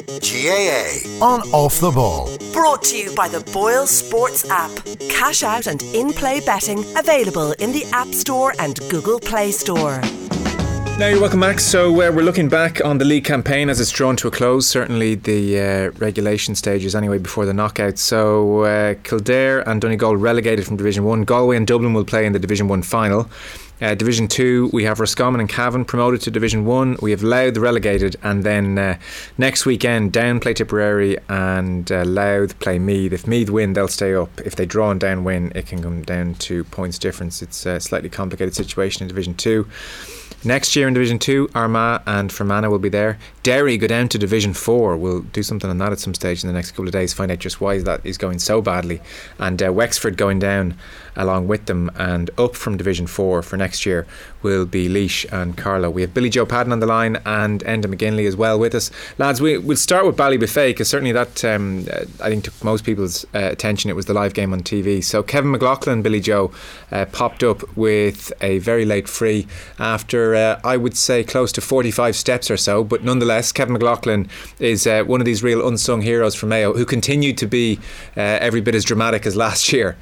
GAA on Off the Ball. Brought to you by the Boyle Sports app. Cash out and in-play betting available in the App Store and Google Play Store. Now you're welcome back. So we're looking back on the league campaign as it's drawn to a close, certainly the regulation stages anyway before the knockouts. So Kildare and Donegal relegated from Division 1. Galway and Dublin will play in the Division 1 final. Division 2, we have Roscommon and Cavan promoted to Division 1. We have Louth the relegated, and then next weekend Down play Tipperary and Louth play Meath. If Meath win, they'll stay up. If they draw and Down win, it can come down to points difference. It's a slightly complicated situation in Division 2. Next year in Division 2, Armagh and Fermanagh will be there. Derry go down to Division 4. We'll do something on that at some stage in the next couple of days, find out just why that is going so badly. And Wexford going down along with them, and up from Division 4 for next year will be Laois and Carlow. We have Billy Joe Padden on the line and Enda McGinley as well with us. Lads, we'll start with Ballybuffet, because certainly that I think took most people's attention. It was the live game on TV. So Kevin McLaughlin, Billy Joe, popped up with a very late free after I would say close to 45 steps or so, but nonetheless Kevin McLaughlin is one of these real unsung heroes for Mayo, who continued to be every bit as dramatic as last year.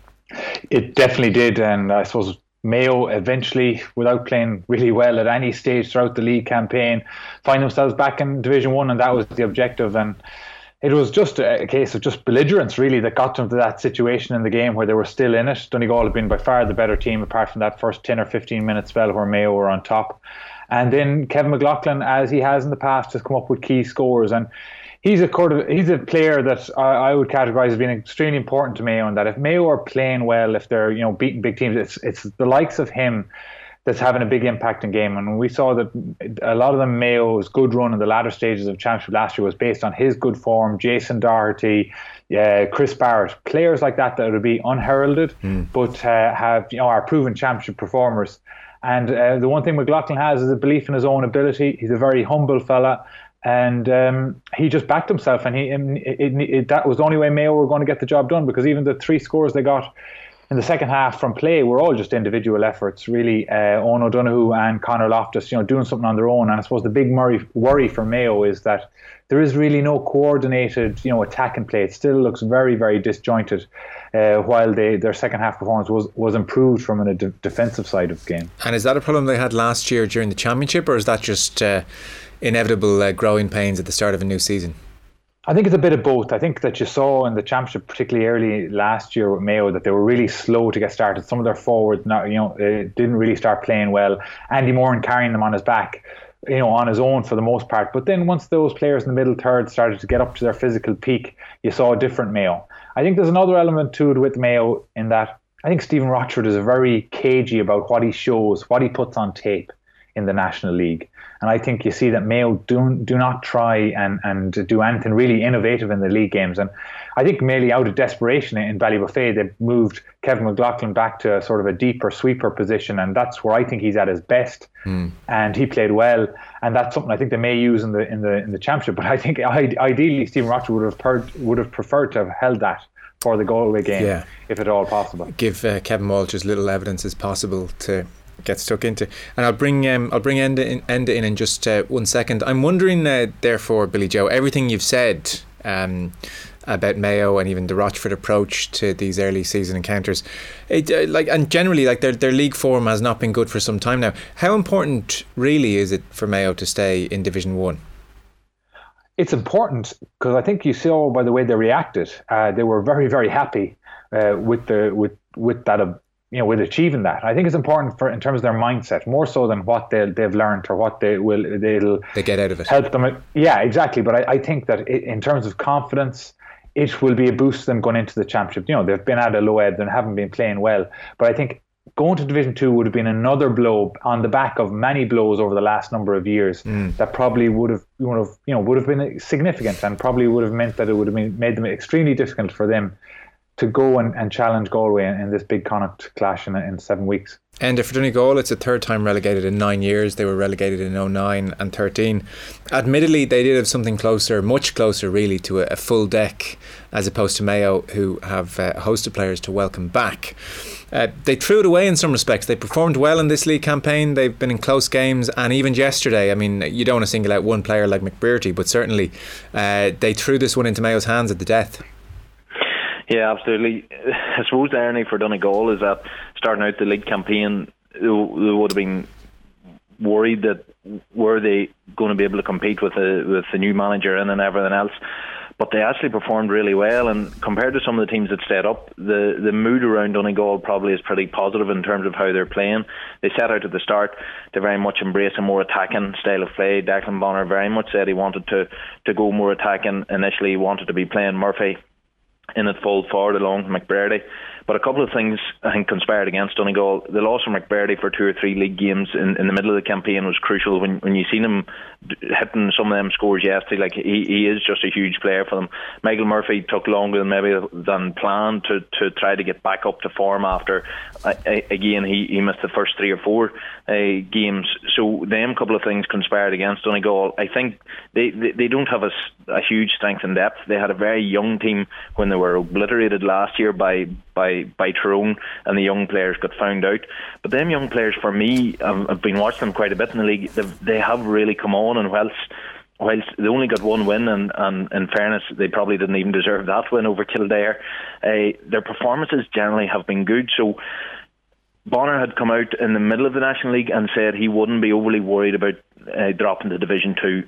It definitely did, and I suppose Mayo eventually, without playing really well at any stage throughout the league campaign, find themselves back in Division 1, and that was the objective. And it was just a case of just belligerence really that got them to that situation in the game where they were still in it. Donegal had been by far the better team apart from that first 10 or 15 minute spell where Mayo were on top. And then Kevin McLaughlin, as he has in the past, has come up with key scores, and he's a player that I would categorise as being extremely important to Mayo, and that if Mayo are playing well, if they're beating big teams, it's the likes of him that's having a big impact in game. And we saw that a lot of the Mayo's good run in the latter stages of Championship last year was based on his good form. Jason Doherty, Chris Barrett, players like that would be unheralded, but are proven Championship performers. And the one thing McLaughlin has is a belief in his own ability. He's a very humble fella. And he just backed himself, and that was the only way Mayo were going to get the job done, because even the 3 scores they got in the second half from play were all just individual efforts, really. Owen O'Donoghue and Conor Loftus, doing something on their own. And I suppose the big worry for Mayo is that there is really no coordinated, attack and play. It still looks very, very disjointed, while their second half performance was improved from a defensive side of the game. And is that a problem they had last year during the Championship, or is that just inevitable growing pains at the start of a new season? I think it's a bit of both. I think that you saw in the Championship, particularly early last year with Mayo, that they were really slow to get started. Some of their forwards, didn't really start playing well. Andy Moran carrying them on his back, on his own for the most part. But then once those players in the middle third started to get up to their physical peak, you saw a different Mayo. I think there's another element to it with Mayo in that I think Stephen Rochford is very cagey about what he shows, what he puts on tape in the National League. And I think you see that Mayo do not try and do anything really innovative in the league games. And I think mainly out of desperation in Ballybuffet, they moved Kevin McLaughlin back to sort of a deeper sweeper position, and that's where I think he's at his best. And he played well, and that's something I think they may use in the Championship. But I think ideally Stephen Rochford would have preferred to have held that for the Galway game, if at all possible. Give Kevin Walsh as little evidence as possible to get stuck into. And I'll bring Enda in just 1 second. I'm wondering therefore, Billy Joe, everything you've said about Mayo and even the Rochford approach to these early season encounters, and generally their league form has not been good for some time now. How important really is it for Mayo to stay in Division 1? It's important because I think you saw by the way they reacted, they were very, very happy with that. With achieving that. I think it's important in terms of their mindset, more so than what they've learned or what they get out of it. Help them. Yeah, exactly. But I think that in terms of confidence, it will be a boost to them going into the Championship. They've been at a low ebb and haven't been playing well. But I think going to Division 2 would have been another blow on the back of many blows over the last number of years that probably would have been significant, and probably would have meant that it would have made them extremely difficult for them to go and challenge Galway in this big Connacht clash in 7 weeks. And for Donegal, it's a third time relegated in 9 years. They were relegated in 09 and 13. Admittedly, they did have something closer, much closer really, to a full deck, as opposed to Mayo, who have a host of players to welcome back. They threw it away in some respects. They performed well in this league campaign. They've been in close games, and even yesterday, I mean, you don't want to single out one player like McBrearty, but certainly they threw this one into Mayo's hands at the death. Yeah, absolutely. I suppose the irony for Donegal is that starting out the league campaign, they would have been worried that were they going to be able to compete with the new manager and everything else. But they actually performed really well, and compared to some of the teams that stayed up, the mood around Donegal probably is pretty positive in terms of how they're playing. They set out at the start to very much embrace a more attacking style of play. Declan Bonner very much said he wanted to go more attacking. Initially he wanted to be playing Murphy in at full forward along McBrearty. But a couple of things I think conspired against Donegal. The loss of McBrearty for 2 or 3 league games in the middle of the campaign was crucial. When you seen him hitting some of them scores yesterday, like he is just a huge player for them. Michael Murphy took longer than planned to try to get back up to form after again he missed the first 3 or 4 games. So them couple of things conspired against Donegal. I think they don't have a huge strength in depth. They had a very young team when they were obliterated last year by Tyrone, and the young players got found out. But them young players, for me, I've been watching them quite a bit in the league. They have really come on, and whilst they only got 1 win, and in fairness, they probably didn't even deserve that win over Kildare, their performances generally have been good. So Bonner had come out in the middle of the National League and said he wouldn't be overly worried about dropping to Division 2.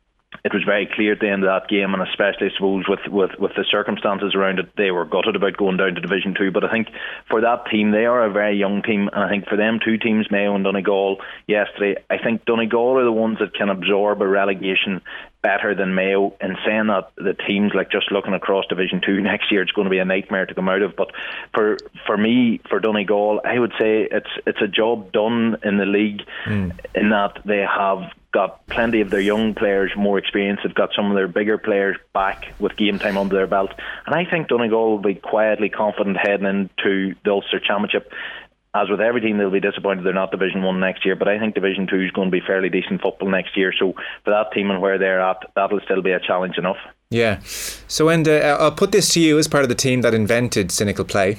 It was very clear at the end of that game, and especially I suppose with the circumstances around it, they were gutted about going down to Division 2. But I think for that team, they are a very young team, and I think for them two teams, Mayo and Donegal yesterday, I think Donegal are the ones that can absorb a relegation better than Mayo. In saying that, the teams, like just looking across Division 2 next year, it's going to be a nightmare to come out of. But for me, for Donegal, I would say it's a job done in the league in that they have got plenty of their young players more experience. They've got some of their bigger players back with game time under their belt, and I think Donegal will be quietly confident heading into the Ulster Championship. As with every team, they'll be disappointed they're not Division 1 next year, but I think Division 2 is going to be fairly decent football next year. So for that team and where they're at, that'll still be a challenge enough. Yeah. So Enda, I'll put this to you as part of the team that invented cynical play.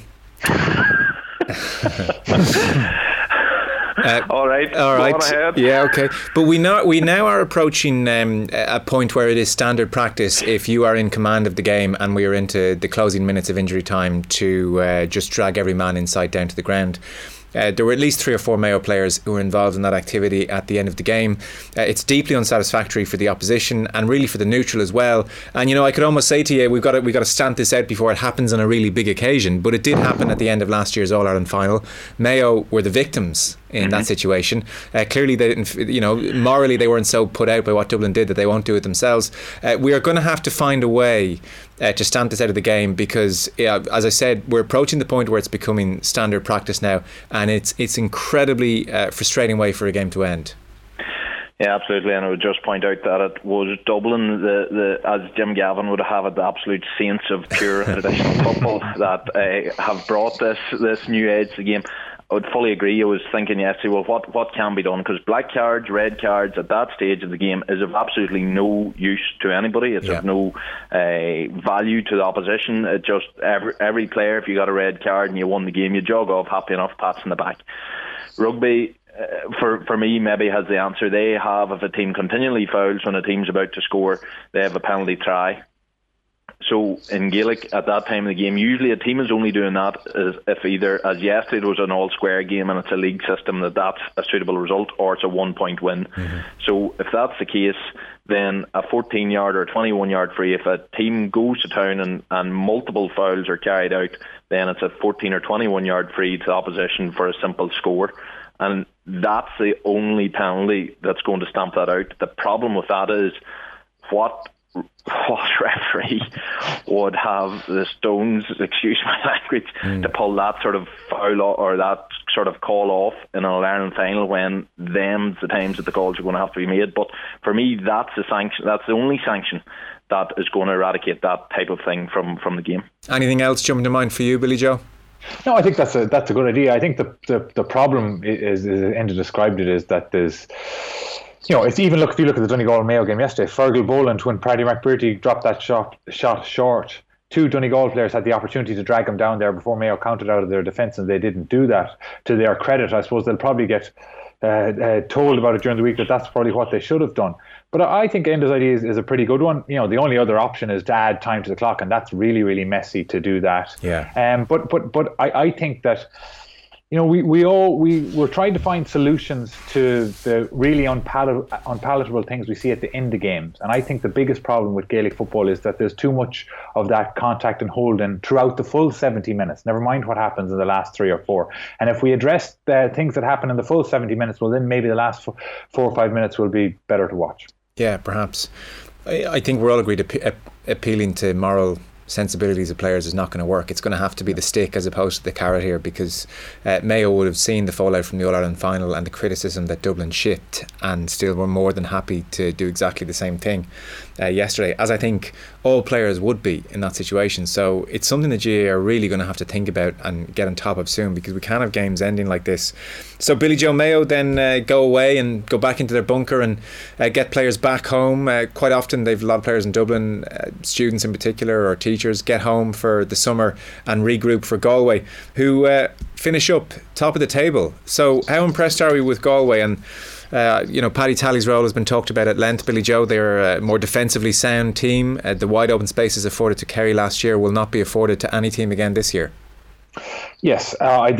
All right. Go on ahead. Yeah, okay. But we now are approaching a point where it is standard practice, if you are in command of the game and we are into the closing minutes of injury time, to just drag every man inside down to the ground. There were at least 3 or 4 Mayo players who were involved in that activity at the end of the game. It's deeply unsatisfactory for the opposition and really for the neutral as well. And I could almost say to you, we've got to stamp this out before it happens on a really big occasion. But it did happen at the end of last year's All-Ireland final. Mayo were the victims in that situation. Clearly they didn't, morally they weren't so put out by what Dublin did that they won't do it themselves. We are going to have to find a way to stamp this out of the game, because as I said, we're approaching the point where it's becoming standard practice now, and it's incredibly frustrating way for a game to end. Yeah, absolutely, and I would just point out that it was Dublin, as Jim Gavin would have it, the absolute saints of pure and traditional football that have brought this new age to the game. I would fully agree. I was thinking yesterday, well, what can be done? Because black cards, red cards at that stage of the game is of absolutely no use to anybody. It's of no value to the opposition. It just every player, if you got a red card and you won the game, you jog off happy enough, pats in the back. Rugby, for me, maybe has the answer. They have, if a team continually fouls when a team's about to score, they have a penalty try. So in Gaelic, at that time of the game, usually a team is only doing that if either, as yesterday, it was an all-square game and it's a league system, that's a suitable result, or it's a 1-point win. So if that's the case, then a 14-yard or 21-yard free, if a team goes to town and multiple fouls are carried out, then it's a 14 or 21-yard free to the opposition for a simple score. And that's the only penalty that's going to stamp that out. The problem with that is what referee would have the stones, excuse my language, to pull that sort of foul or that sort of call off in an All-Ireland final, when the times that the calls are going to have to be made. But for me, that's the sanction. That's the only sanction that is going to eradicate that type of thing from the game. Anything else jumping to mind for you, Billy Joe? No, I think that's a good idea. I think the problem is Enda described it, is that there's, it's even if you look at the Donegal Mayo game yesterday, Fergal Boland, when Paddy McBrearty dropped that shot short, 2 Donegal players had the opportunity to drag him down there before Mayo countered out of their defence, and they didn't do that. To their credit, I suppose they'll probably get told about it during the week that that's probably what they should have done. But I think Enda's idea is a pretty good one. The only other option is to add time to the clock, and that's really, really messy to do that. Yeah. But I think that we're trying to find solutions to the really unpalatable things we see at the end of games. And I think the biggest problem with Gaelic football is that there's too much of that contact and holding throughout the full 70 minutes, never mind what happens in the last 3 or 4. And if we address the things that happen in the full 70 minutes, well, then maybe the last 4 or 5 minutes will be better to watch. Yeah, perhaps. I think we're all agreed appealing to moral sensibilities of players is not going to work. It's going to have to be the stick as opposed to the carrot here, because Mayo would have seen the fallout from the All-Ireland final and the criticism that Dublin shipped, and still were more than happy to do exactly the same thing yesterday, as I think all players would be in that situation. So it's something that GAA are really going to have to think about and get on top of soon, because we can't have games ending like this. So Billy Joe, Mayo then go away and go back into their bunker and get players back home. Quite often they've a lot of players in Dublin, students in particular or teachers, get home for the summer and regroup for Galway, who finish up top of the table. So how impressed are we with Galway? And Paddy Talley's role has been talked about at length. Billy Joe, they're a more defensively sound team. The wide open spaces afforded to Kerry last year will not be afforded to any team again this year. Yes,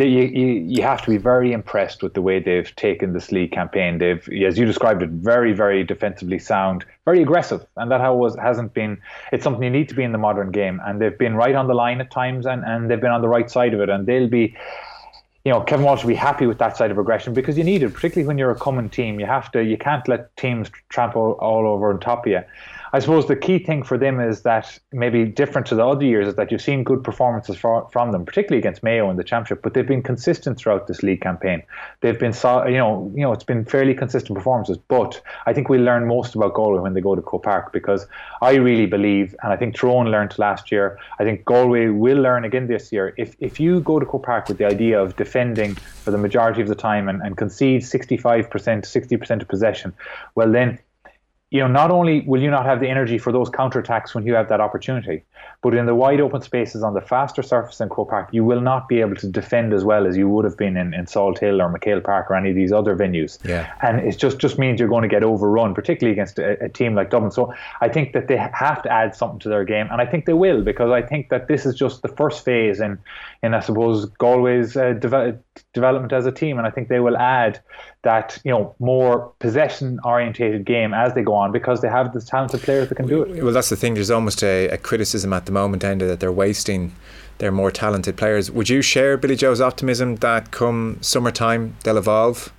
you have to be very impressed with the way they've taken this league campaign. They've, as you described it, very, very defensively sound, very aggressive, and that hasn't been. It's something you need to be in the modern game, and they've been right on the line at times, and they've been on the right side of it, and they'll be. Kevin Walsh will be happy with that side of aggression, because you need it, particularly when you're a coming team. You can't let teams trample all over on top of you. I suppose the key thing for them is that, maybe different to the other years, is that you've seen good performances from them, particularly against Mayo in the Championship, but they've been consistent throughout this league campaign. They've been, it's been fairly consistent performances, but I think we'll learn most about Galway when they go to Croke Park, because I really believe, and I think Tyrone learned last year, I think Galway will learn again this year. If you go to Croke Park with the idea of defending for the majority of the time and concede 65%, 60% of possession, well then, not only will you not have the energy for those counterattacks when you have that opportunity, but in the wide open spaces on the faster surface in Croke Park, you will not be able to defend as well as you would have been in Salt Hill or McHale Park or any of these other venues. Yeah. And it just means you're going to get overrun, particularly against a team like Dublin. So I think that they have to add something to their game, and I think they will, because I think that this is just the first phase in I suppose, Galway's development as a team, and I think they will add that more possession orientated game as they go on, because they have the talented players that can do it. Well, that's the thing. There's almost a criticism at the moment, Enda, that they're wasting their more talented players. Would you share Billy Joe's optimism that come summertime they'll evolve?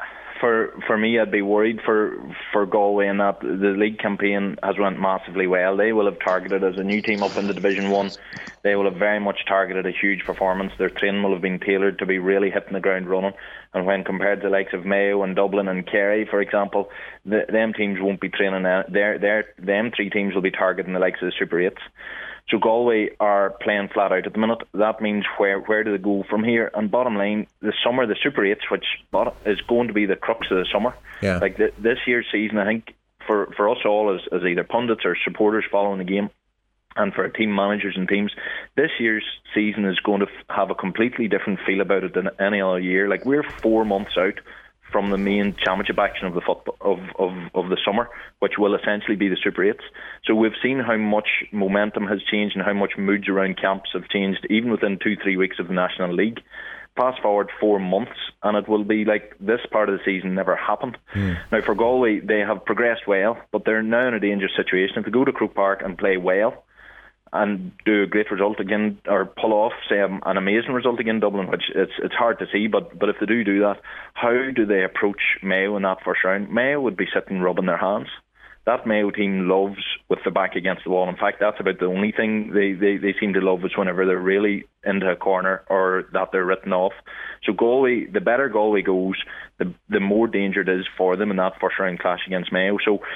For me, I'd be worried for Galway in that the league campaign has went massively well. They will have targeted, as a new team up in the Division 1, they will have very much targeted a huge performance. Their training will have been tailored to be really hitting the ground running. And when compared to the likes of Mayo and Dublin and Kerry, for example, them teams won't be training. Them 3 teams will be targeting the likes of the Super 8s. So Galway are playing flat out at the minute. That means where do they go from here? And bottom line, the summer, the Super 8s, which is going to be the crux of the summer. Yeah. Like this year's season, I think, for us all as either pundits or supporters following the game, and for team managers and teams, this year's season is going to have a completely different feel about it than any other year. Like, we're 4 months out from the main championship action of the football of the summer, which will essentially be the Super 8s. So we've seen how much momentum has changed and how much moods around camps have changed, even within 2-3 weeks of the National League. Fast forward 4 months, and it will be like this part of the season never happened. Now, for Galway, they have progressed well, but they're now in a dangerous situation. If they go to Croke Park and play well, and do a great result again, or pull off, say, an amazing result against Dublin, which it's hard to see, but if they do that, how do they approach Mayo in that first round? Mayo would be sitting rubbing their hands. That Mayo team loves with the back against the wall. In fact, that's about the only thing they seem to love, is whenever they're really into a corner or that they're written off. So Galway, the better Galway goes, the more danger it is for them in that first round clash against Mayo. So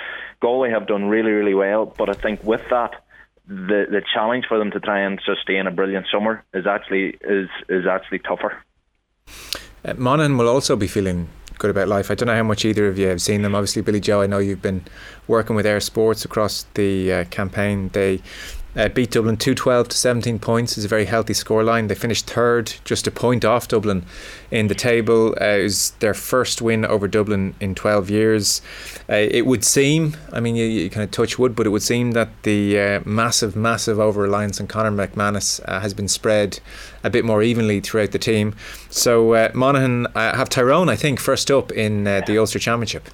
Galway have done really, really well, but I think with that, the challenge for them to try and sustain a brilliant summer is actually tougher. Monaghan will also be feeling good about life. I don't know how much either of you have seen them. Obviously, Billy Joe, I know you've been working with Air Sports across the campaign. They beat Dublin 212 to 17 points. Is a very healthy scoreline. They finished third, just a point off Dublin in the table. It was their first win over Dublin in 12 years. It would seem, I mean, you kind of touch wood, but it would seem that the massive over-reliance on Conor McManus has been spread a bit more evenly throughout the team. So Monaghan have Tyrone, I think, first up in the Ulster Championship.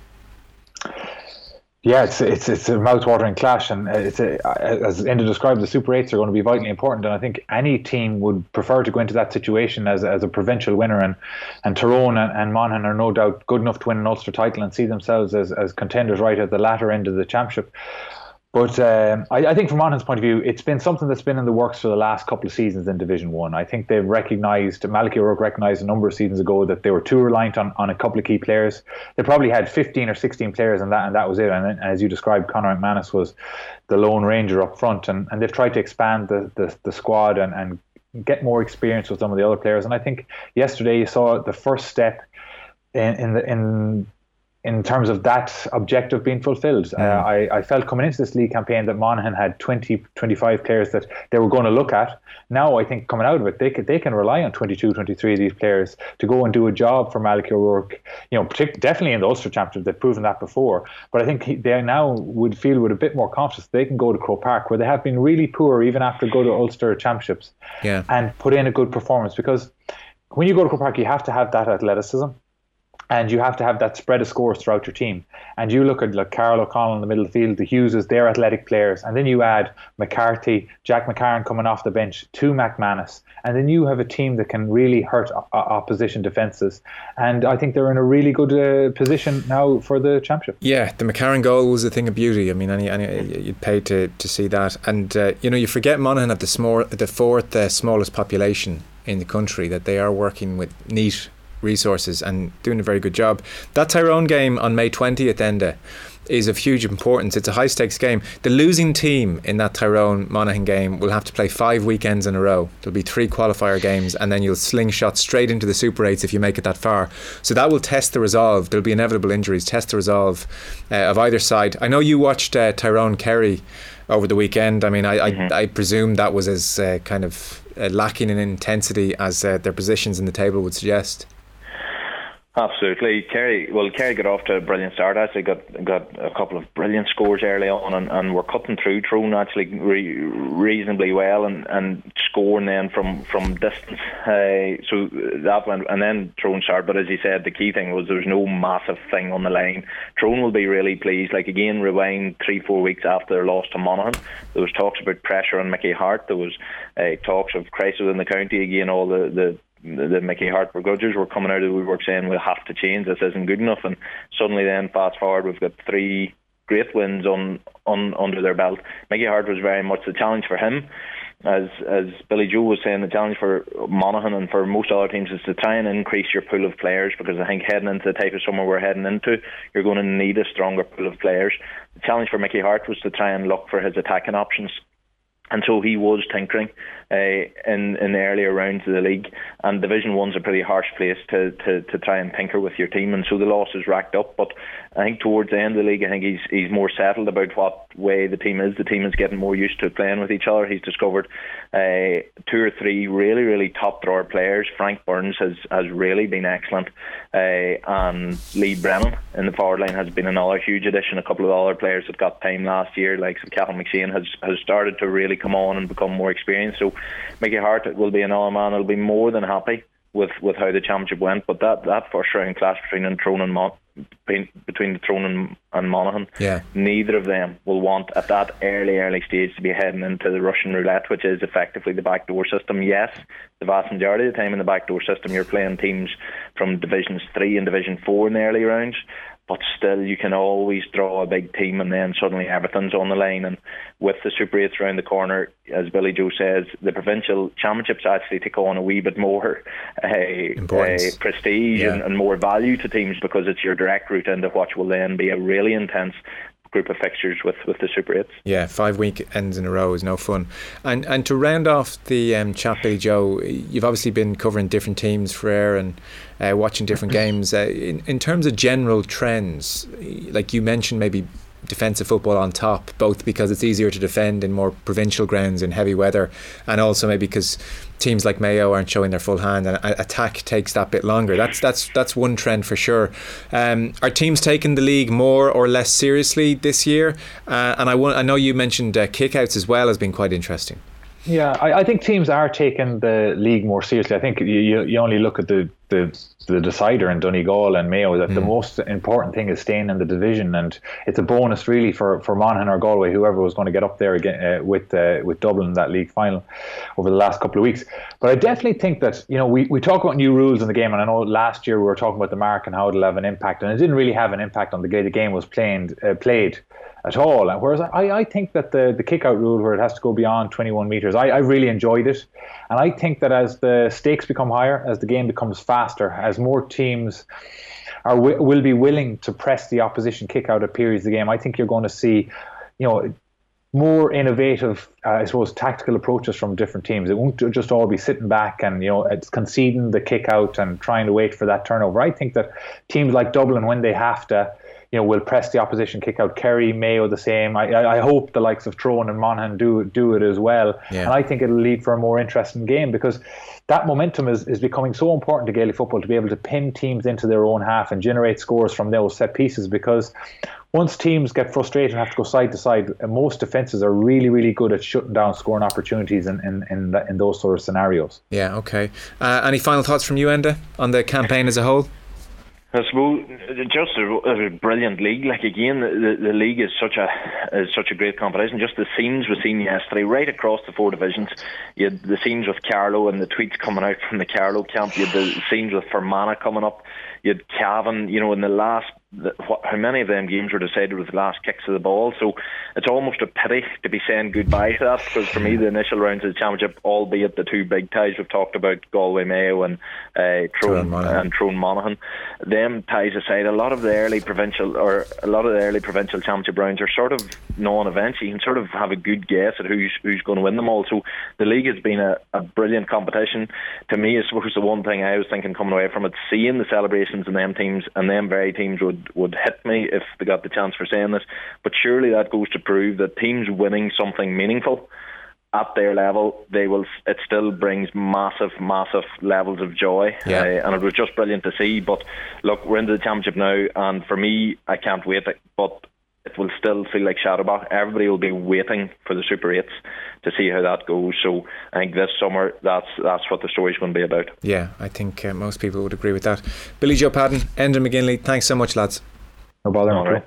Yeah, it's a mouth-watering clash, and as Enda described, the Super 8s are going to be vitally important, and I think any team would prefer to go into that situation as a provincial winner, and Tyrone and Monaghan are no doubt good enough to win an Ulster title and see themselves as contenders right at the latter end of the championship. But I think from Monaghan's point of view, it's been something that's been in the works for the last couple of seasons in Division 1. I think they've recognised, Malachy O'Rourke recognised a number of seasons ago that they were too reliant on a couple of key players. They probably had 15 or 16 players and that was it. And as you described, Conor McManus was the lone ranger up front. And they've tried to expand the squad and get more experience with some of the other players. And I think yesterday you saw the first step in terms of that objective being fulfilled. I felt coming into this league campaign that Monaghan had 20-25 players that they were going to look at. Now I think coming out of it, they can rely on 22-23 of these players to go and do a job for Malachy O'Rourke. Definitely in the Ulster Championship, they've proven that before. But I think they now would feel with a bit more confidence they can go to Croke Park, where they have been really poor even after go to Ulster Championships, and put in a good performance. Because when you go to Croke Park, you have to have that athleticism. And you have to have that spread of scores throughout your team. And you look at like Carl O'Connell in the middle of the field, the Hugheses, they're athletic players. And then you add McCarthy, Jack McCarron coming off the bench, to McManus. And then you have a team that can really hurt opposition defences. And I think they're in a really good position now for the championship. Yeah, the McCarron goal was a thing of beauty. I mean, you'd pay to see that. And, you forget Monaghan have the fourth smallest population in the country, that they are working with neat resources and doing a very good job. That Tyrone game on May 20th, Enda, is of huge importance. It's a high stakes game. The losing team in that Tyrone Monaghan game will have to play 5 weekends in a row. There'll be 3 qualifier games, and then you'll slingshot straight into the Super 8s if you make it that far. So that will test the resolve. There'll be inevitable injuries, test the resolve of either side. I know you watched Tyrone Kerry over the weekend. I mean, I presume that was as kind of lacking in intensity as their positions in the table would suggest. Absolutely. Kerry got off to a brilliant start. Actually got a couple of brilliant scores early on, and were cutting through Tyrone actually reasonably well and scoring then from distance. So that went, and then Tyrone started. But as you said, the key thing was there was no massive thing on the line. Tyrone will be really pleased. Like again, rewind 3-4 weeks after their loss to Monaghan, there was talks about pressure on Mickey Hart. There was talks of crisis in the county. Again, all the Mickey Hart begrudgers were coming out of the woodwork saying we'll have to change, this isn't good enough. And suddenly then fast forward, we've got 3 great wins on under their belt. Mickey Hart was very much the challenge for him, as Billy Joe was saying. The challenge for Monaghan and for most other teams is to try and increase your pool of players, because I think heading into the type of summer we're heading into, you're going to need a stronger pool of players. The challenge for Mickey Hart was to try and look for his attacking options. And so he was tinkering in the earlier rounds of the league, and Division 1's a pretty harsh place to try and tinker with your team, and so the losses racked up. But I think towards the end of the league, I think he's more settled about what way the team is. The team is getting more used to playing with each other. He's discovered 2 or 3 really, really top drawer players. Frank Burns has really been excellent, and Lee Brennan in the forward line has been another huge addition. A couple of other players that got time last year, like Cathal McShane, has started to really come on and become more experienced. So Mickey Hart will be another man who'll be more than happy with how the championship went. But that first round clash between the Tyrone and Monaghan, neither of them will want at that early stage to be heading into the Russian roulette, which is effectively the backdoor system. Yes, the vast majority of the time in the backdoor system you're playing teams from Divisions 3 and Division 4 in the early rounds, but still you can always draw a big team and then suddenly everything's on the line. And with the Super 8s around the corner, as Billy Joe says, the provincial championships actually take on a wee bit more prestige and more value to teams, because it's your direct route into what will then be a really intense group of fixtures with the Super 8s. Yeah, 5 weekends in a row is no fun. And to round off the chat, Billy Joe, you've obviously been covering different teams for Air and watching different games. In terms of general trends, like you mentioned, maybe defensive football on top, both because it's easier to defend in more provincial grounds in heavy weather, and also maybe because teams like Mayo aren't showing their full hand and attack takes that bit longer. That's one trend for sure. Are teams taking the league more or less seriously this year? And I know you mentioned kickouts as well as being quite interesting. Yeah, I think teams are taking the league more seriously. I think you only look at the decider in Donegal and Mayo, that the most important thing is staying in the division, and it's a bonus really for Monaghan or Galway, whoever was going to get up there again with Dublin in that league final over the last couple of weeks. But I definitely think that, you know, we talk about new rules in the game, and I know last year we were talking about the mark and how it'll have an impact, and it didn't really have an impact on the way the game was played at all. Whereas I think that the kick-out rule, where it has to go beyond 21 metres, I really enjoyed it. And I think that as the stakes become higher, as the game becomes faster, as more teams will be willing to press the opposition kick-out at periods of the game, I think you're going to see, you know, more innovative, I suppose, tactical approaches from different teams. It won't just all be sitting back and, you know, it's conceding the kick-out and trying to wait for that turnover. I think that teams like Dublin, when they have to, you know, will press the opposition kick out. Kerry, Mayo, the same. I hope the likes of Tyrone and Monaghan do it as well. Yeah. And I think it'll lead for a more interesting game, because that momentum is becoming so important to Gaelic football, to be able to pin teams into their own half and generate scores from those set pieces. Because once teams get frustrated and have to go side to side, most defences are really, really good at shutting down scoring opportunities in those sort of scenarios. Yeah, okay. Any final thoughts from you, Enda, on the campaign as a whole? I suppose just a brilliant league. Like, again, the league is such a great competition. Just the scenes we've seen yesterday, right across the 4 divisions. You had the scenes with Carlow and the tweets coming out from the Carlow camp. You had the scenes with Fermanagh coming up. You had Cavan, you know, in the last, how many of them games were decided with the last kicks of the ball. So it's almost a pity to be saying goodbye to that, because for me the initial rounds of the championship, albeit the 2 big ties we've talked about, Galway Mayo and Tyrone Monaghan, them ties aside, a lot of the early provincial championship rounds are sort of non-events. You can sort of have a good guess at who's going to win them all. So the league has been a brilliant competition. To me, I suppose the one thing I was thinking coming away from it, seeing the celebrations in them teams, and them very teams would hit me if they got the chance for saying this, but surely that goes to prove that teams winning something meaningful at their level, it still brings massive levels of joy. And it was just brilliant to see. But look, we're into the championship now, and for me, I can't wait, but it will still feel like Shadowbach. Everybody will be waiting for the Super 8s to see how that goes. So I think this summer, that's what the story's going to be about. Yeah, I think most people would agree with that. Billy Joe Padden, Enda McGinley, thanks so much, lads. No bother. Right.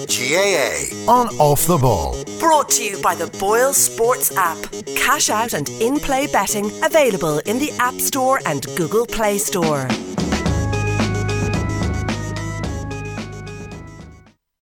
GAA on Off the Ball. Brought to you by the Boyle Sports app. Cash out and in-play betting available in the App Store and Google Play Store.